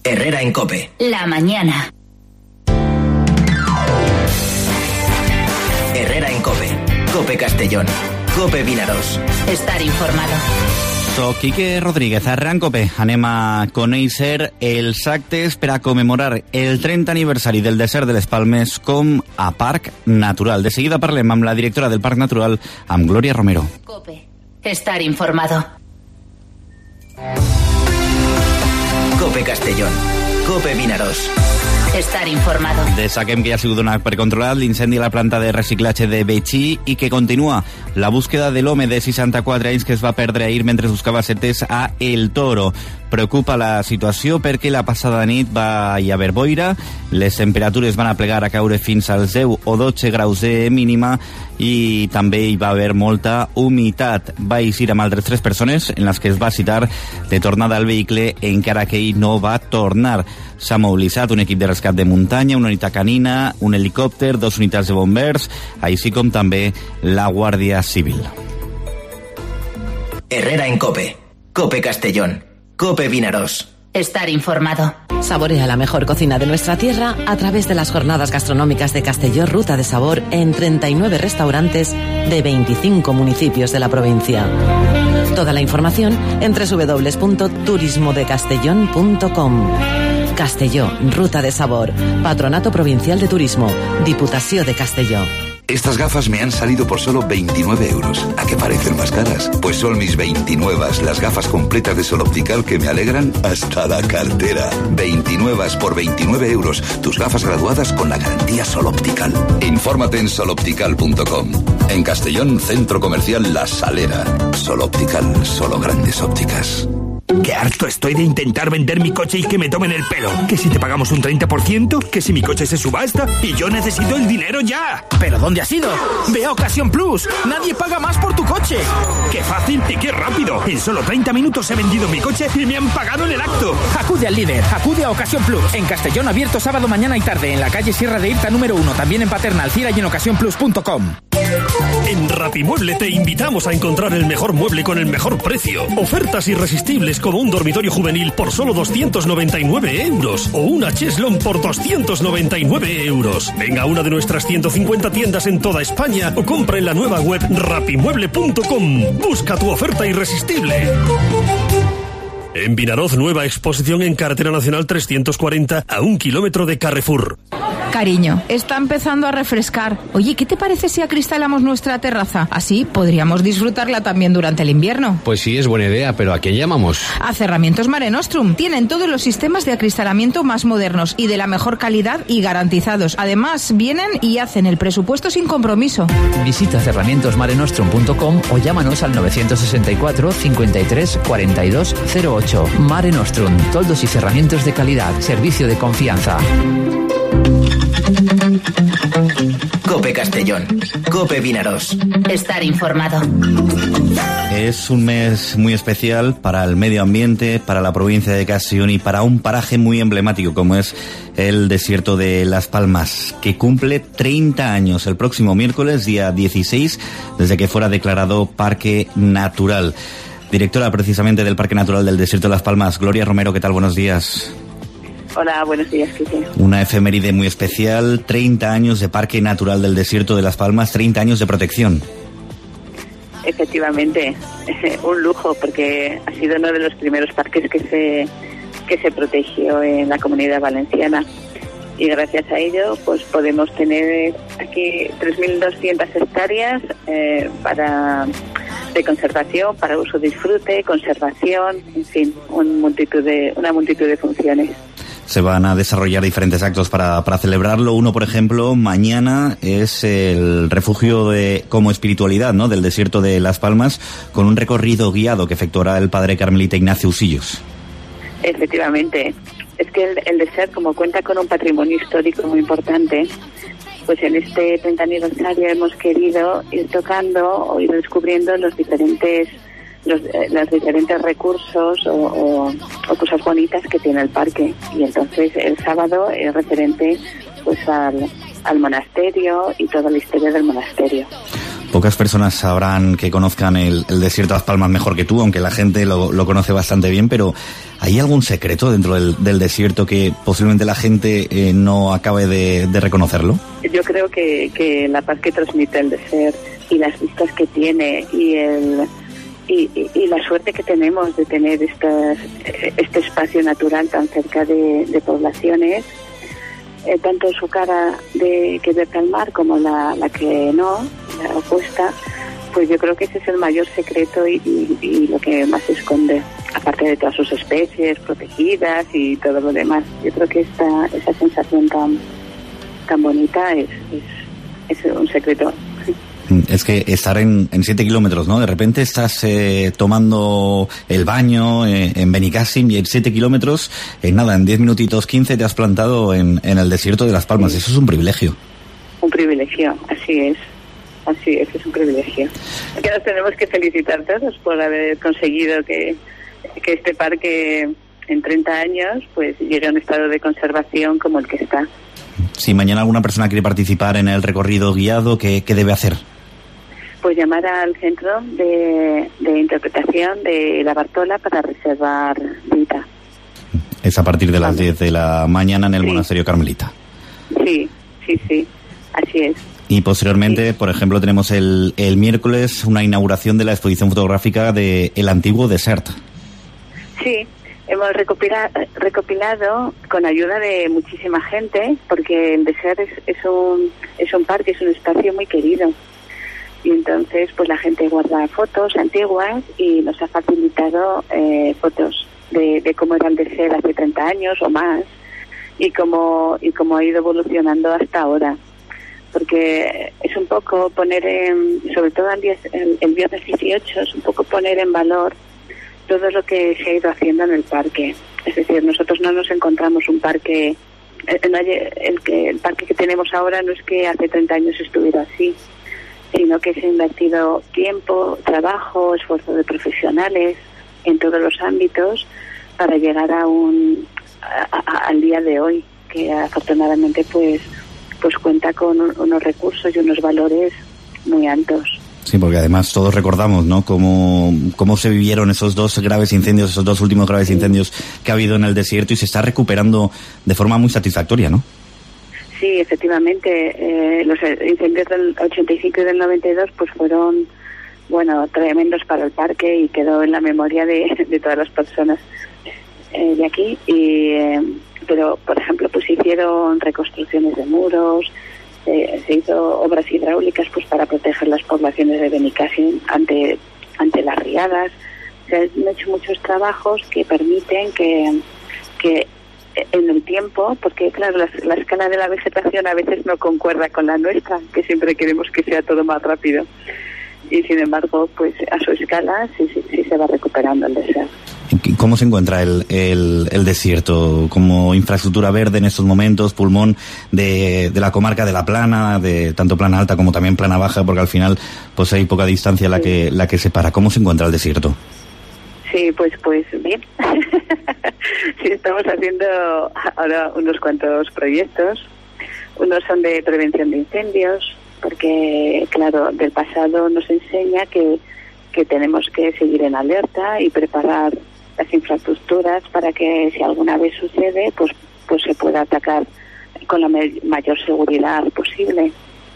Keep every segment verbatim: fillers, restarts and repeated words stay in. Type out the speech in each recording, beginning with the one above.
Herrera en COPE. La mañana. Herrera en COPE. COPE Castellón. COPE Vinaros. Estar informado. Soc Quique Rodríguez, Herrera en COPE. Anem a conèixer els actes per a commemorar el trenta aniversari del desert de les Palmes com a Parc Natural. De seguida parlem amb la directora del Parc Natural, amb Glòria Romero. COPE. Estar informado. COPE Castellón. COPE Vinaros. Estar informado. Destaquem que ja ha sigut donat per controlat l'incendi a la planta de reciclatge de Betxí i que continua la búsqueda de l'home de seixanta-quatre anys que es va perdre ahir mentre buscava setes a El Toro. Preocupa la situació perquè la passada nit va hi haver boira, les temperatures van a plegar a caure fins als deu o dotze graus de mínima i també hi va haver molta humitat. Va eixir amb altres tres persones en les que es va citar de tornada al vehicle encara que ell no va tornar. S'ha mobilitzat un equip de rescat de muntanya, una unitat canina, un helicòpter, dos unitats de bombers, així com també la Guàrdia Civil. Herrera en COPE. COPE Castellón. COPE Vinaros. Estar informado. Saborea la mejor cocina de nuestra tierra a través de las jornadas gastronómicas de Castelló Ruta de Sabor en treinta y nueve restaurantes de veinticinco municipios de la provincia. Toda la información en doble u doble u doble u punto turismo de castellón punto com. Castelló, Ruta de Sabor, Patronato Provincial de Turismo, Diputación de Castelló. Estas gafas me han salido por solo veintinueve euros. ¿A qué parecen más caras? Pues son mis veintinueve, las gafas completas de Sol Optical que me alegran hasta la cartera. veintinueve por veintinueve euros. Tus gafas graduadas con la garantía Sol Optical. Infórmate en sol optical punto com. En Castellón, Centro Comercial La Salera. Sol Optical, solo grandes ópticas. Qué harto estoy de intentar vender mi coche y que me tomen el pelo. Que si te pagamos un treinta por ciento, que si mi coche se subasta y yo necesito el dinero ya. ¿Pero dónde has ido? Ve a Ocasión Plus. Nadie paga más por tu coche. ¡Qué fácil y qué rápido! En solo treinta minutos he vendido mi coche y me han pagado en el acto. Acude al líder. Acude a Ocasión Plus. En Castellón, abierto sábado, mañana y tarde. En la calle Sierra de Irta número uno. También en Paterna, Alcira y en ocasión plus punto com. En Rapimueble te invitamos a encontrar el mejor mueble con el mejor precio. Ofertas irresistibles como un dormitorio juvenil por solo doscientos noventa y nueve euros o una cheslón por doscientos noventa y nueve euros. Venga a una de nuestras ciento cincuenta tiendas en toda España o compra en la nueva web rapimueble punto com. Busca tu oferta irresistible. En Vinaroz, nueva exposición en Carretera Nacional trescientos cuarenta a un kilómetro de Carrefour. Cariño, está empezando a refrescar. Oye, ¿qué te parece si acristalamos nuestra terraza? Así podríamos disfrutarla también durante el invierno. Pues sí, es buena idea, pero ¿a quién llamamos? A Cerramientos Mare Nostrum. Tienen todos los sistemas de acristalamiento más modernos y de la mejor calidad y garantizados. Además, vienen y hacen el presupuesto sin compromiso. Visita cerramientos mare nostrum punto com o llámanos al novecientos sesenta y cuatro, cincuenta y tres, cuarenta y dos cero ocho. Mare Nostrum, toldos y cerramientos de calidad, servicio de confianza. COPE Castellón. COPE Vinaros. Estar informado. Es un mes muy especial para el medio ambiente, para la provincia de Castellón y para un paraje muy emblemático como es el desierto de Las Palmas, que cumple treinta años el próximo miércoles, día dieciséis, desde que fuera declarado Parque Natural. Directora precisamente del Parque Natural del Desierto de Las Palmas, Glòria Romero, ¿qué tal? Buenos días. Hola, buenos días, Quique. Una efeméride muy especial, treinta años de Parque Natural del Desierto de Las Palmas, treinta años de protección. Efectivamente, un lujo, porque ha sido uno de los primeros parques que se que se protegió en la Comunidad Valenciana. Y gracias a ello, pues podemos tener aquí tres mil doscientas hectáreas eh, para de conservación, para uso, disfrute, conservación, en fin, un multitud de, una multitud de funciones. Se van a desarrollar diferentes actos para, para celebrarlo. Uno, por ejemplo, mañana es el refugio de, como espiritualidad, ¿no?, del desierto de Las Palmas, con un recorrido guiado que efectuará el padre carmelita Ignacio Usillos. Efectivamente. Es que el, el desierto, como cuenta con un patrimonio histórico muy importante, pues en este treinta aniversario hemos querido ir tocando o ir descubriendo los diferentes los, eh, los diferentes recursos o, o, o cosas bonitas que tiene el parque. Y entonces el sábado es referente pues al, al monasterio y toda la historia del monasterio. Pocas personas sabrán que conozcan el, el desierto de Las Palmas mejor que tú, aunque la gente lo, lo conoce bastante bien, pero ¿hay algún secreto dentro del, del desierto que posiblemente la gente eh, no acabe de, de reconocerlo? Yo creo que, que la paz que transmite el desierto y las vistas que tiene y el y, y, y la suerte que tenemos de tener estas, este espacio natural tan cerca de, de poblaciones, eh, tanto su cara de que verte al mar como la, la que no, la opuesta, pues yo creo que ese es el mayor secreto y, y, y lo que más se esconde, aparte de todas sus especies protegidas y todo lo demás. Yo creo que esta esa sensación tan tan bonita es, es, es un secreto. Es que estar en, en siete kilómetros, ¿no? De repente estás eh, tomando el baño eh, en Benicàssim y en siete kilómetros, en nada, en diez minutitos, quince, te has plantado en, en el desierto de Las Palmas. Sí. Eso es un privilegio. Un privilegio, así es. Así es, es un privilegio. Que nos tenemos que felicitar todos por haber conseguido que, que este parque en treinta años pues llegue a un estado de conservación como el que está. Si mañana alguna persona quiere participar en el recorrido guiado, ¿qué, qué debe hacer? Pues llamar al centro de, de interpretación de la Bartola para reservar cita. Es a partir de las diez de la mañana en el sí. Monasterio Carmelita. Sí, sí, sí, así es. Y posteriormente, sí. por ejemplo, tenemos el, el miércoles una inauguración de la exposición fotográfica de El Antiguo Desert. Sí, hemos recopilado, recopilado con ayuda de muchísima gente, porque el Desert es, es, un, es un parque, es un espacio muy querido. Y entonces pues la gente guarda fotos antiguas y nos ha facilitado eh, fotos de, de cómo era el Desert hace treinta años o más y cómo, y cómo ha ido evolucionando hasta ahora. Porque es un poco poner en, sobre todo el, día, el, el viernes dieciocho, es un poco poner en valor todo lo que se ha ido haciendo en el parque. Es decir, nosotros no nos encontramos un parque, el, el, que, el parque que tenemos ahora no es que hace treinta años estuviera así, sino que se ha invertido tiempo, trabajo, esfuerzo de profesionales en todos los ámbitos para llegar a un a, a, al día de hoy, que afortunadamente pues pues cuenta con un, unos recursos y unos valores muy altos. Sí, porque además todos recordamos, ¿no?, cómo, cómo se vivieron esos dos graves incendios, esos dos últimos graves sí. incendios que ha habido en el desierto, y se está recuperando de forma muy satisfactoria, ¿no? Sí, efectivamente, eh, los incendios del ochenta y cinco y del noventa y dos pues fueron, bueno, tremendos para el parque y quedó en la memoria de, de todas las personas eh, de aquí. Y, eh, pero, por ejemplo, pues se hicieron reconstrucciones de muros, eh, se hizo obras hidráulicas pues para proteger las poblaciones de Benicàssim ante ante las riadas. Se han hecho muchos trabajos que permiten que que en el tiempo, porque claro, la, la escala de la vegetación a veces no concuerda con la nuestra, que siempre queremos que sea todo más rápido, y sin embargo, pues a su escala sí, sí, sí se va recuperando el desierto. ¿Cómo se encuentra el, el, el desierto como infraestructura verde en estos momentos, pulmón de, de la comarca de La Plana, de tanto Plana Alta como también Plana Baja, porque al final pues hay poca distancia la, sí. que, la que separa? ¿Cómo se encuentra el desierto? Sí, pues pues bien. Sí, estamos haciendo ahora unos cuantos proyectos. Unos son de prevención de incendios, porque, claro, del pasado nos enseña que, que tenemos que seguir en alerta y preparar las infraestructuras para que si alguna vez sucede, pues, pues se pueda atacar con la mayor seguridad posible.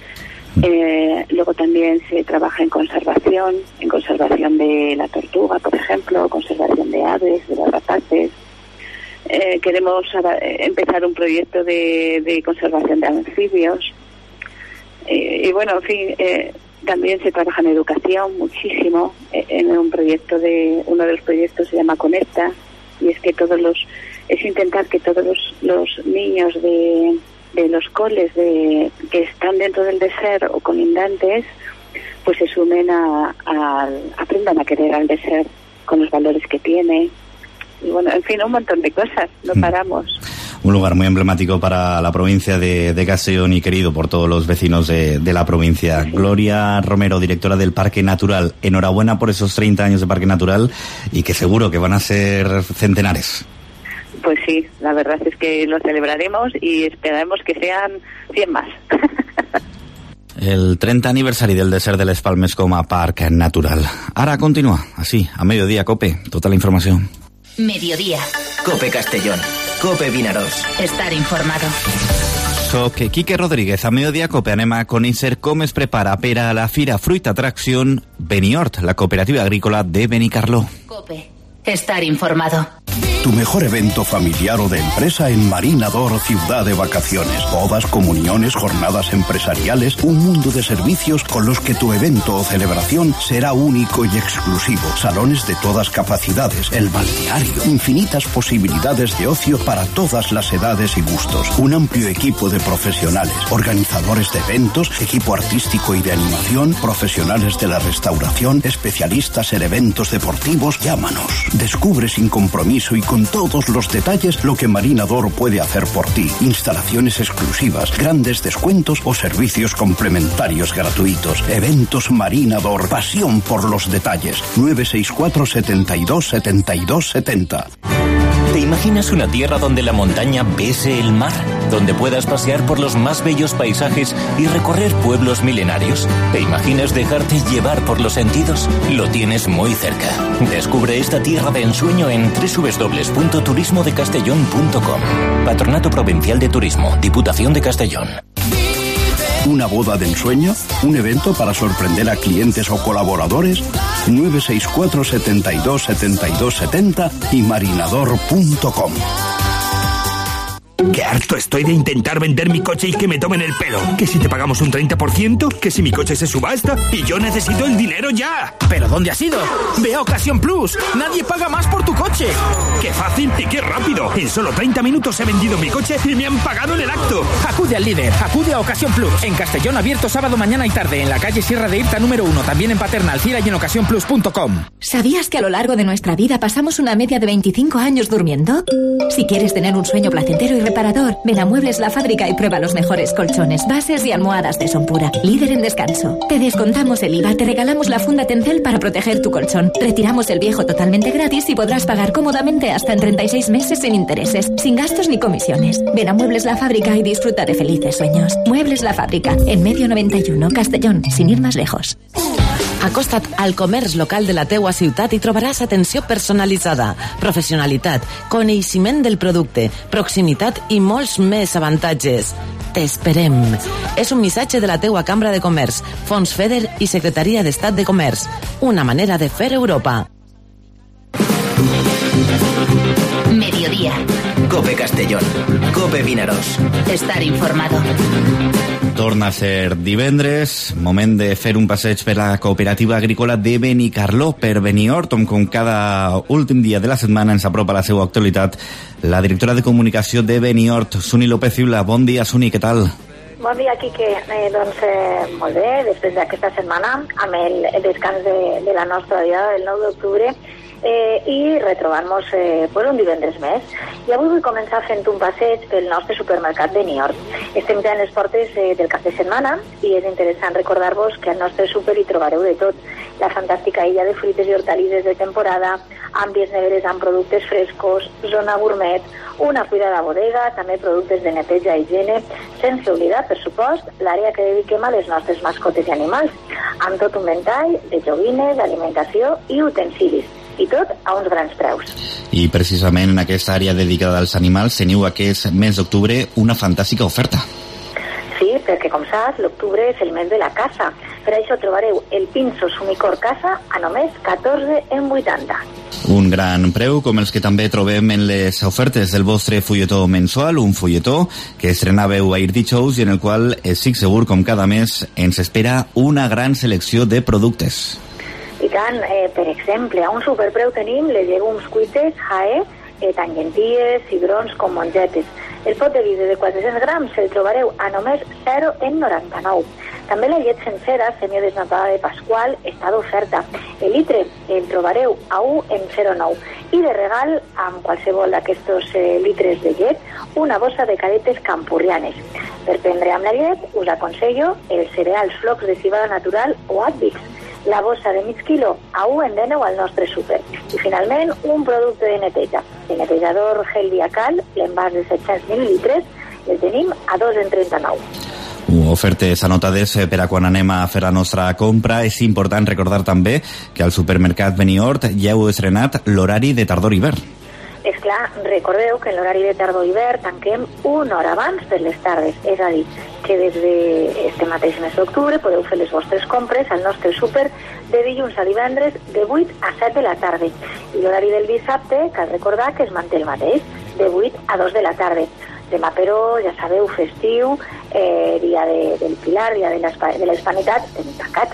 Eh, luego también se trabaja en conservación, en conservación de la tortuga, por ejemplo, conservación de aves, de las rapaces. Eh, queremos empezar un proyecto de, de conservación de anfibios. Eh, y bueno, en fin, eh, también se trabaja en educación muchísimo. Eh, en un proyecto de, uno de los proyectos se llama Conecta, y es que todos los, es intentar que todos los, los niños de de los coles de que están dentro del desert o colindantes pues se sumen a, a aprendan a querer al desert con los valores que tiene, y bueno, en fin, un montón de cosas, no paramos. Un lugar muy emblemático para la provincia de, de Castellón y querido por todos los vecinos de, de la provincia. Sí. Gloria Romero, directora del Parque Natural, enhorabuena por esos treinta años de Parque Natural, y que seguro que van a ser centenares. Pues sí, la verdad es que lo celebraremos y esperaremos que sean cien más. El trenta aniversari del desert de les Palmes com a parc natural. Ara continua, així, a mediodía, COPE, tota la informació. Mediodía. COPE Castellón. COPE Vinaròs. Estar informado. Soc Quique Rodríguez. A mediodía, COPE, anem a conèixer com es prepara per a la Fira Fruit Attraction Beniort, la cooperativa agrícola de Benicarló. COPE. Estar informado. Tu mejor evento familiar o de empresa en Marinador Ciudad de Vacaciones. Bodas, comuniones, jornadas empresariales, un mundo de servicios con los que tu evento o celebración será único y exclusivo. Salones de todas capacidades, el balneario, infinitas posibilidades de ocio para todas las edades y gustos. Un amplio equipo de profesionales, organizadores de eventos, equipo artístico y de animación, profesionales de la restauración, especialistas en eventos deportivos. Llámanos. Descubre sin compromiso y con todos los detalles lo que Marinador puede hacer por ti. Instalaciones exclusivas, grandes descuentos o servicios complementarios gratuitos. Eventos Marinador. Pasión por los detalles. nueve seis cuatro, setenta y dos, setenta y dos, setenta. ¿Te imaginas una tierra donde la montaña bese el mar? Donde puedas pasear por los más bellos paisajes y recorrer pueblos milenarios. ¿Te imaginas dejarte llevar por los sentidos? Lo tienes muy cerca. Descubre esta tierra de ensueño en doble u doble u doble u punto turismo de castellón punto com. Patronato Provincial de Turismo, Diputación de Castellón. ¿Una boda de ensueño? ¿Un evento para sorprender a clientes o colaboradores? nueve seis cuatro, setenta y dos, setenta y dos, setenta y marinador punto com. Qué harto estoy de intentar vender mi coche y que me tomen el pelo. Que si te pagamos un treinta por ciento, que si mi coche se subasta y yo necesito el dinero ya. ¿Pero dónde has ido? Ve a Ocasión Plus. Nadie paga más por tu coche. ¡Qué fácil y qué rápido! En solo treinta minutos he vendido mi coche y me han pagado en el acto. Acude al líder. Acude a Ocasión Plus. En Castellón, abierto sábado, mañana y tarde. En la calle Sierra de Irta número uno. También en Paterna, Alcira y en ocasión plus punto com. ¿Sabías que a lo largo de nuestra vida pasamos una media de veinticinco años durmiendo? Si quieres tener un sueño placentero y reparador, ven a Muebles La Fábrica y prueba los mejores colchones, bases y almohadas de Sonpura. Líder en descanso. Te descontamos el I V A, te regalamos la funda Tencel para proteger tu colchón. Retiramos el viejo totalmente gratis y podrás pagar cómodamente hasta en treinta y seis meses sin intereses, sin gastos ni comisiones. Ven a Muebles La Fábrica y disfruta de felices sueños. Muebles La Fábrica, en Medio noventa y uno, Castellón, sin ir más lejos. Acosta't al comerç local de la teua ciutat i trobaràs atenció personalitzada, professionalitat, coneixement del producte, proximitat i molts més avantatges. T'esperem. És un missatge de la teua Cambra de Comerç, Fons FEDER i Secretaria d'Estat de Comerç. Una manera de fer Europa. Mediodía. COPE Castellón. COPE Vinaròs. Estar informado. Torna a ser divendres, moment de fer un passeig per la cooperativa agrícola de Benicarló, per Beniort, on com cada últim dia de la setmana ens apropa la seva actualitat la directora de comunicació de Beniort, Suni López Ciula. Bon dia, Suni, què tal? Bon dia, Quique. Eh, doncs eh, molt bé, després d'aquesta setmana, amb el, el descans de, de la nostra diada del nou d'octubre, eh, i retrobant-nos eh, pues un divendres més. I avui vull començar fent un passeig pel nostre supermercat de Niort. Estem ja en les portes eh, del cap de setmana i és interessant recordar-vos que al nostre súper hi trobareu de tot. La fantàstica illa de fruites i hortalisses de temporada, àmplies neveres amb productes frescos, zona gourmet, una cuidada bodega, també productes de neteja i higiene, sense oblidar, per supost, l'àrea que dediquem a les nostres mascotes i animals, amb tot un ventall de joguines, alimentació i utensilis. I tot a uns grans preus. I precisament en aquesta àrea dedicada als animals teniu aquest mes d'octubre una fantàstica oferta. Sí, perquè com saps, l'octubre és el mes de la caça. Per això trobareu el pinso sumicor caça a només catorze en vuitanta. Un gran preu, com els que també trobem en les ofertes del vostre fulletó mensual, un fulletó que estrenàveu ahir dijous i en el qual estic segur, com cada mes, ens espera una gran selecció de productes. I tant, eh, per exemple, a un superpreu tenim les llegums cuites Jaé, eh, tant llenties, cigrons com mongetes. El pot de vidre de quatre-cents grams el trobareu a només zero en noranta-nou. També la llet sencera, semidesnatada de Pasqual, està d'oferta. El litre el trobareu a u en zero coma nou. I de regal, amb qualsevol d'aquests eh, litres de llet, una bossa de caretes campurrianes. Per prendre amb la llet, us aconsello els cereals flocs de civada natural o Advix. La bossa de mig quilo a u en dènou al nostre súper. I finalment, un producte de neteja. El netejador gel Diacal, l'envàs de set-cents mil·lilitres, el tenim a dos en trenta-nou. Ofertes anotades per a quan anem a fer la nostra compra. És important recordar també que al supermercat Benihort ja heu estrenat l'horari de tardor-hivern. És clar, recordeu que en l'horari de tardor-hivern tanquem una hora abans per les tardes, és a dir, que des d'este mateix mes d'octubre podeu fer les vostres compres al nostre súper de dilluns a divendres de vuit a set de la tarda. I l'horari del dissabte, cal recordar que es manté el mateix, de vuit a dos de la tarda. Demà, però, ja sabeu, festiu, eh, dia de, del Pilar, dia de la Hispanitat, tenim tancat.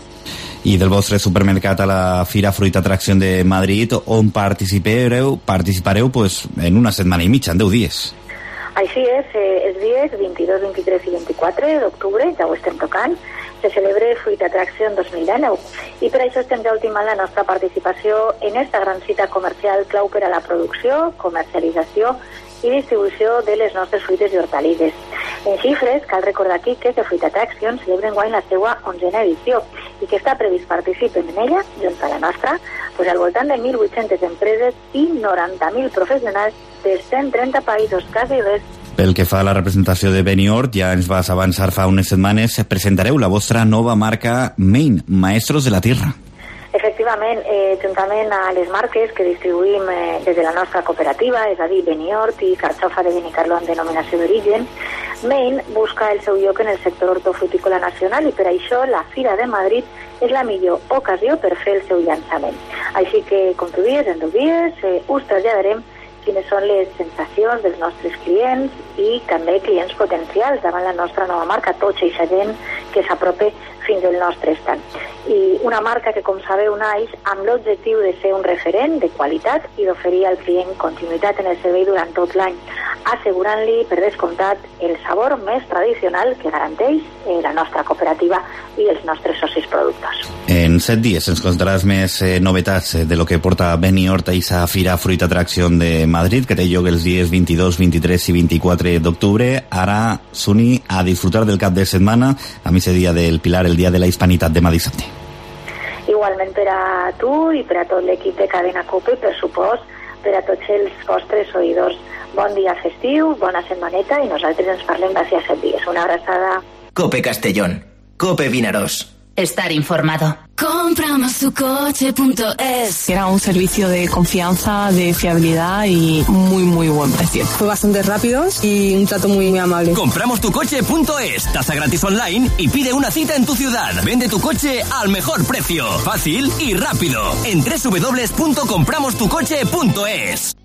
I del vostre supermercat a la Fira Fruita Atracció de Madrid, on participareu, participareu pues, en una setmana i mitja, en deu dies. Així és, eh, els dies vint-i-dos, vint-i-tres i vint-i-quatre d'octubre, ja ho estem tocant, se celebra Fruita Atracció dos mil dinou i per això estem ja ultimant la nostra participació en esta gran cita comercial clau per a la producció, comercialització i distribució de les nostres fruites i hortalisses. En xifres, cal recordar aquí que que Fruita Atracció celebra enguany la seva onzena edició i que està previst participen en ella, junt a la nostra, pues al voltant de mil vuit-centes empreses i noranta mil professionals de cent trenta països, quasi res. Pel que fa a la representació de Benihort, ja ens vas avançar fa unes setmanes, presentareu la vostra nova marca Main, Maestros de la Tierra. Efectivament, eh, juntament a les marques que distribuïm eh, des de la nostra cooperativa, és a dir, Benihort i Carxofa de Benicarló en denominació d'origen, Main busca el seu lloc en el sector hortofrutícola nacional i per això la Fira de Madrid és la millor ocasió per fer el seu llançament. Així que, com tu dius, en dos dies eh, us traslladarem quines són les sensacions dels nostres clients i també clients potencials davant la nostra nova marca, tota aquesta gent que s'aprope fins al nostre estant. I una marca que, com sabeu, naix amb l'objectiu de ser un referent de qualitat i d'oferir al client continuïtat en el servei durant tot l'any, assegurant-li, per descomptat, el sabor més tradicional que garanteix eh, la nostra cooperativa i els nostres socis productors. En set dies ens contaràs més eh, novetats de lo que porta Benihort a esa Fira Fruita Atracció de Madrid, que té lloc els dies vint-i-dos, vint-i-tres i vint-i-quatre d'octubre. Ara, s'uni a disfrutar del cap de setmana, a mi ese dia del Pilar, el dia de la Hispanitat, demà dissabte. Igualment per a tu i per a tot l'equip de Cadena Cope i, per supost, per a tots els vostres oïdors. Bon dia festiu, bona setmaneta i nosaltres ens parlem d'ací a set dies. Una abraçada. Cope Castellón. Cope Vinaròs. Estar informado. Compramos tu coche punto es. Era un servicio de confianza, de fiabilidad y muy, muy buen precio. Fue bastante rápido y un trato muy, muy amable. Compramos tu coche punto es. Tasa gratis online y pide una cita en tu ciudad. Vende tu coche al mejor precio. Fácil y rápido. En doble u doble u doble u punto compramos tu coche punto es.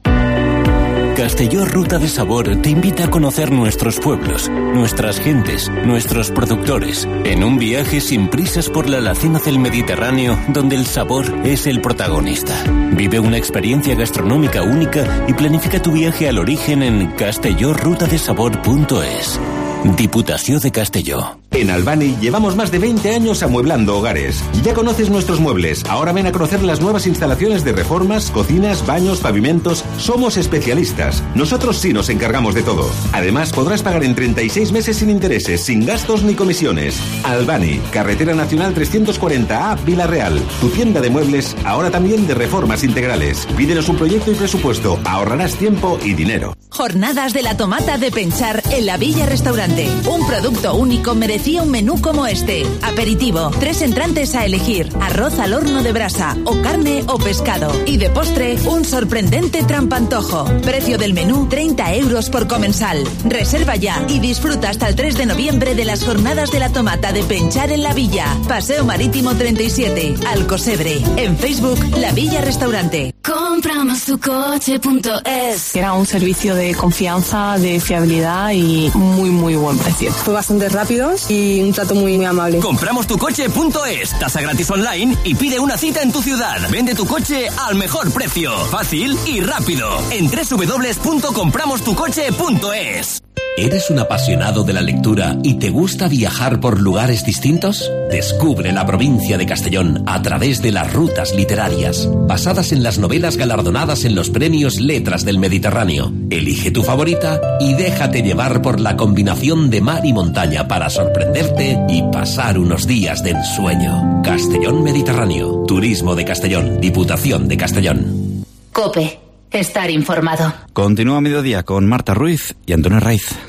Castelló Ruta de Sabor te invita a conocer nuestros pueblos, nuestras gentes, nuestros productores, en un viaje sin prisas por la alacena del Mediterráneo, donde el sabor es el protagonista. Vive una experiencia gastronómica única y planifica tu viaje al origen en castelló ruta de sabor punto es. Diputación de Castelló. En Albani llevamos más de veinte años amueblando hogares. Ya conoces nuestros muebles. Ahora ven a conocer las nuevas instalaciones de reformas, cocinas, baños, pavimentos. Somos especialistas. Nosotros sí nos encargamos de todo. Además, podrás pagar en treinta y seis meses sin intereses, sin gastos ni comisiones. Albani, Carretera Nacional trescientos cuarenta A, Vila Real. Tu tienda de muebles, ahora también de reformas integrales. Pídenos un proyecto y presupuesto. Ahorrarás tiempo y dinero. Jornadas de la Tomata de Penchar en la Villa Restaurante. Un producto único merecía un menú como este. Aperitivo, tres entrantes a elegir, arroz al horno de brasa, o carne o pescado. Y de postre, un sorprendente trampantojo. Precio del menú, treinta euros por comensal. Reserva ya y disfruta hasta el tres de noviembre de las Jornadas de la Tomata de Penchar en la Villa. Paseo Marítimo treinta y siete, Alcosebre. En Facebook, La Villa Restaurante. Compramos tu coche punto es. Era un servicio de confianza, de fiabilidad y muy, muy buen precio. Fue bastante rápido y un trato muy, muy amable. Compramos tu coche punto es. Tasa gratis online y pide una cita en tu ciudad. Vende tu coche al mejor precio. Fácil y rápido. En doble u doble u doble u punto compramos tu coche punto es. ¿Eres un apasionado de la lectura y te gusta viajar por lugares distintos? Descubre la provincia de Castellón a través de las rutas literarias, basadas en las novelas galardonadas en los premios Letras del Mediterráneo. Elige tu favorita y déjate llevar por la combinación de mar y montaña para sorprenderte y pasar unos días de ensueño. Castellón Mediterráneo, Turismo de Castellón, Diputación de Castellón. COPE. Estar informado. Continúa a mediodía con Marta Ruiz y Antonio Raiz.